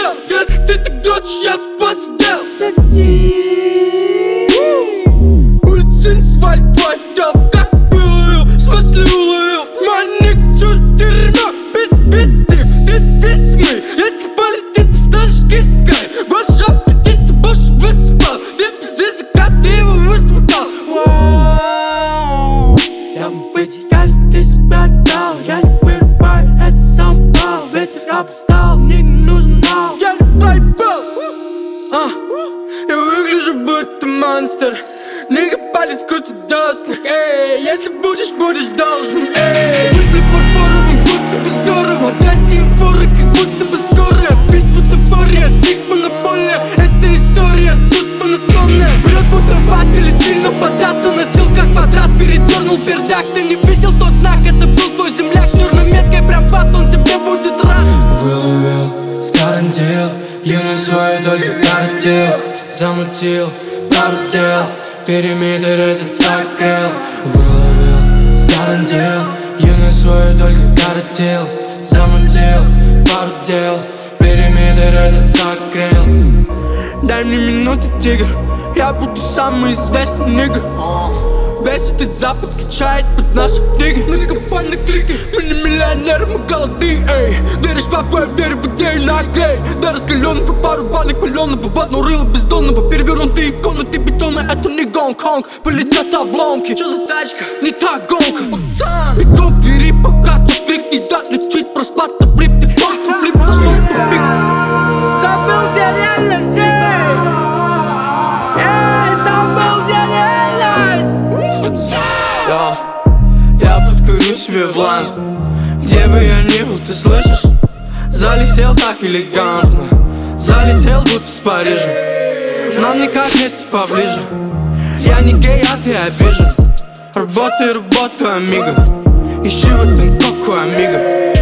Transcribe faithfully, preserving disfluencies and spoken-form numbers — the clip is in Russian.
постел. Если ты так дрочишь, я тут посидел. Сади. Улицы асфальт платят, как выловил, в смысле уловил. Маник, чуть дерьмо, без битив, без весьмы. Если полетит, ты станешь киской. Больше аппетита, больше высыпал. Ты без языка, ты его высмыкал. Я бы потеряли, ты себя дал. Я не вырубаю, это сам бал. Ветер обустал, мне не нужен нал. Я не проебал. А, я выгляжу будто монстр. Нига палец крутит досных. Эй, если будешь, будешь должным. Эй, выпли фарфоровым, будто бы здорово. Дать им форы, как будто бы скоро. Бить бутафория, стих монополия. Это история, суть монотонная. Прет будто ват или сильно податно. Носил как квадрат, передернул пердак. Ты не видел тот знак, это был твой земляк. С черной меткой прям ват, он тебе будет рад. Выловил, скарантил, юный свой только картил. Замутил пару дел, периметр этот закрыл. Выловил, скарантил, юный свой только картил. Замутил пару дел, периметр этот закрыл. Дай мне минуту, тигр, я буду самый известный нигга. Весь этот запад качает под наши книги. Многокомпольные клики, мы не миллионеры, мы голодны, эй. Веришь в папу, я верю в идею наглей. Да раскаленный по пару банок паленого. В одно рыло бездонного, перевернутые комнаты бетона. Это не Гонконг, полетят обломки. Чё за тачка? Не та гонка, пацан. Бегом двери, пока тут крик не дать лечить. Просплата, флип, ты просто флип, зашел в тупик. Забыл, где реальность, эй. Эй, забыл, где реальность. Я, я подкурю себе в лан. Где бы я ни был, ты слышишь? Залетел так элегантно. Залетел будто с Парижа. Нам никак вместе поближе. Я не гей, а ты обижен. Работай, работаю, амиго. Ищи в этом коку, амиго.